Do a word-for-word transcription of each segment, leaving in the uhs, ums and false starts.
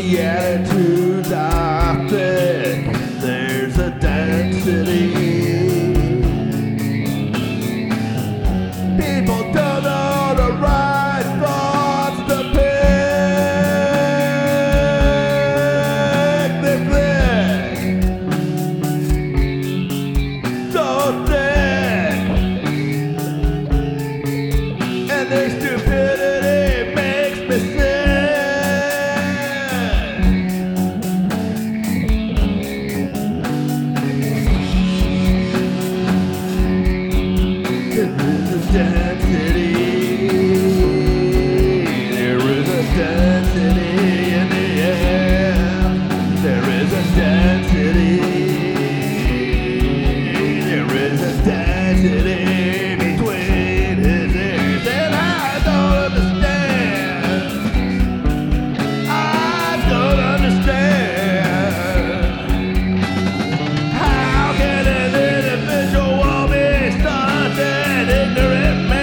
the attitudes I think there's a density. People don't know the right thoughts to pick. They click so thick, and their stupidity makes me sick. Density. There is a density in the air. There is a density. There is a density between his ears, and I don't understand. I don't understand. How can an individual be such an ignorant man?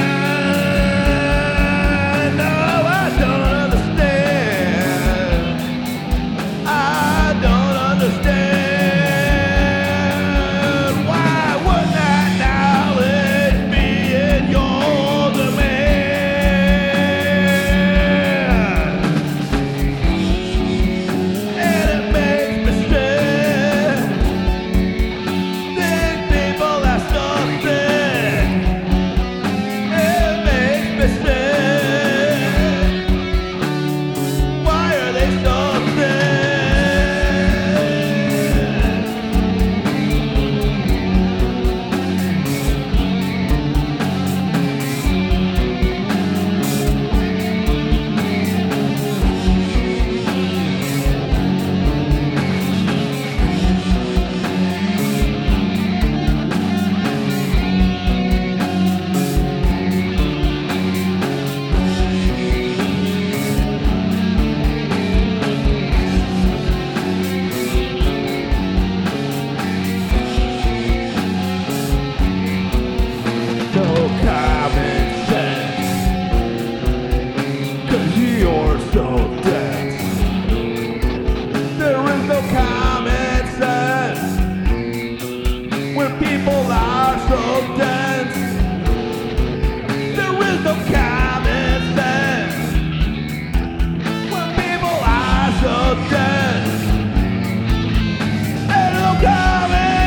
So dense. There is no common sense when people are so dense. There is no common sense when people are so dense. There's no common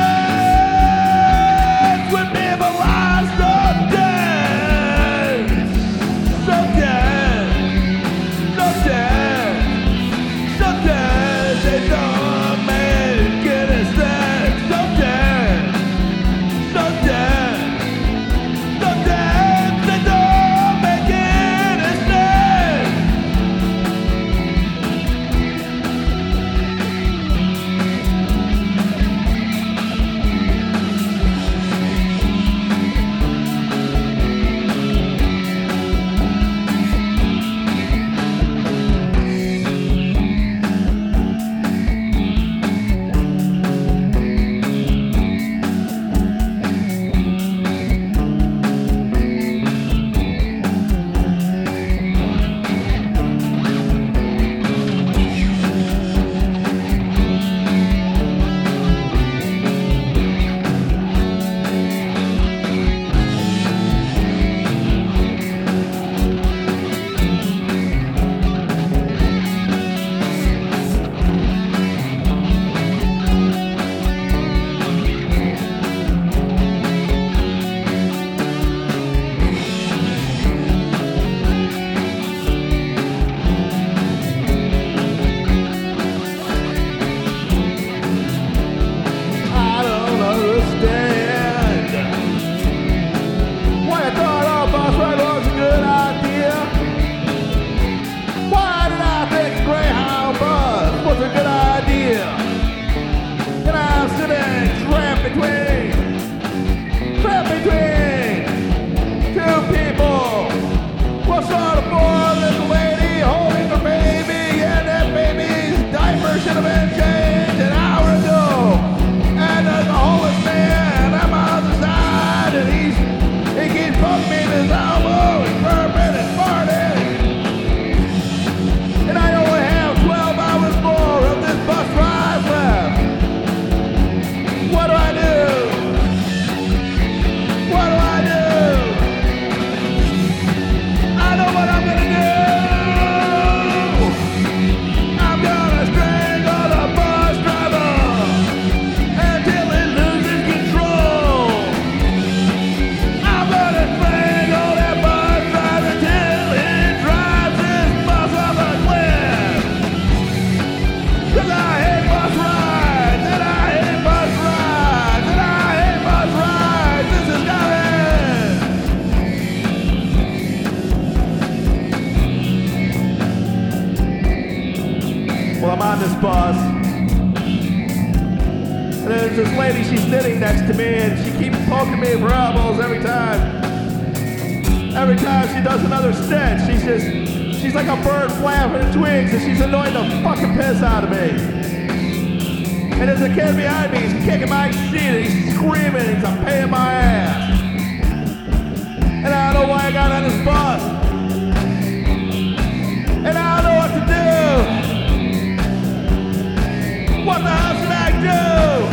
sense when people are so dense. So dense. So dense. this bus. And there's this lady, she's sitting next to me, and she keeps poking me for elbows every time. Every time she does another stint, she's just, she's like a bird flapping her twigs, and she's annoying the fucking piss out of me. And there's a kid behind me, he's kicking my seat, and he's screaming, he's a pain in my ass. And I don't know why I got on this bus. And I don't know what to do. What the hell should I do?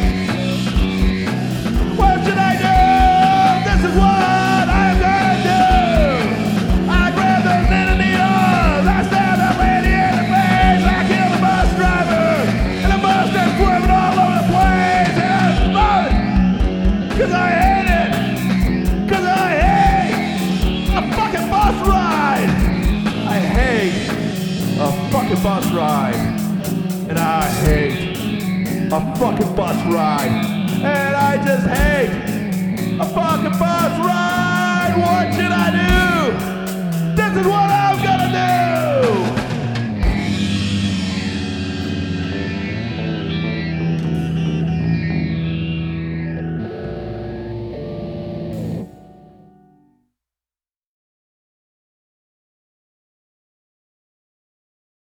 What should I do? This is what I'm gonna do. I grab the men in the arms. I stab that lady in the face. I kill the bus driver. And the bus is swerving all over the place. And I love it. Cause I hate it. Cause I hate a fucking bus ride. I hate a fucking bus ride. And I hate a fucking bus ride. And I